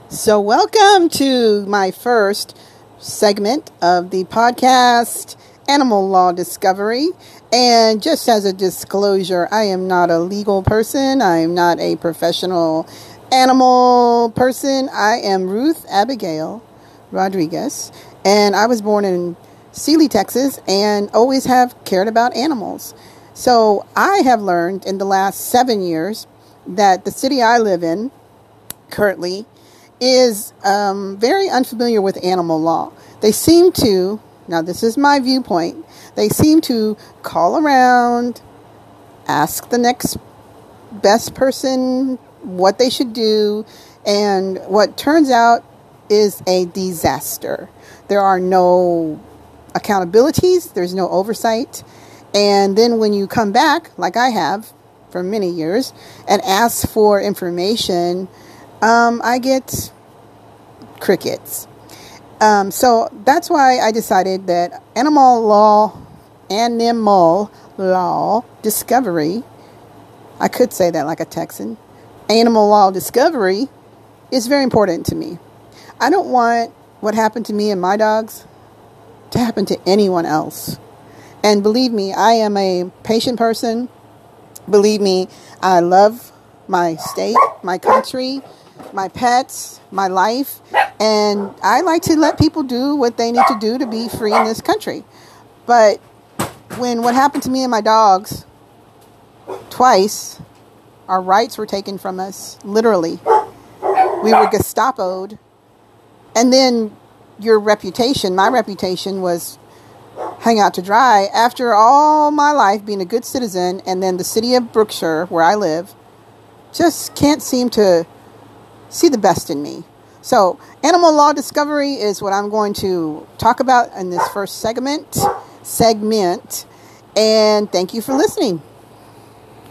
So, welcome to my first segment of the podcast, Animal Law Discovery. And just as a disclosure, I am not a legal person. I am not a professional animal person. I am Ruth Abigail Rodriguez, and I was born in Sealy, Texas, and always have cared about animals. So, I have learned in the last 7 years that the city I live in currently is very unfamiliar with animal law. They seem to, now this is my viewpoint, they seem to call around, ask the next best person what they should do, and what turns out is a disaster. There are no accountabilities, there's no oversight, and then when you come back, like I have for many years, and ask for information, I get crickets. So that's why I decided that animal law discovery, I could say that like a Texan, animal law discovery is very important to me. I don't want what happened to me and my dogs to happen to anyone else. And believe me, I am a patient person. Believe me, I love my state, my country, my pets, my life, and I like to let people do what they need to do to be free in this country. But when what happened to me and my dogs twice, our rights were taken from us, literally. We were Gestapo'd, and then my reputation was hung out to dry after all my life being a good citizen, and then the city of Brookshire, where I live, just can't seem to see the best in me. So, animal law discovery is what I'm going to talk about in this first segment, and thank you for listening.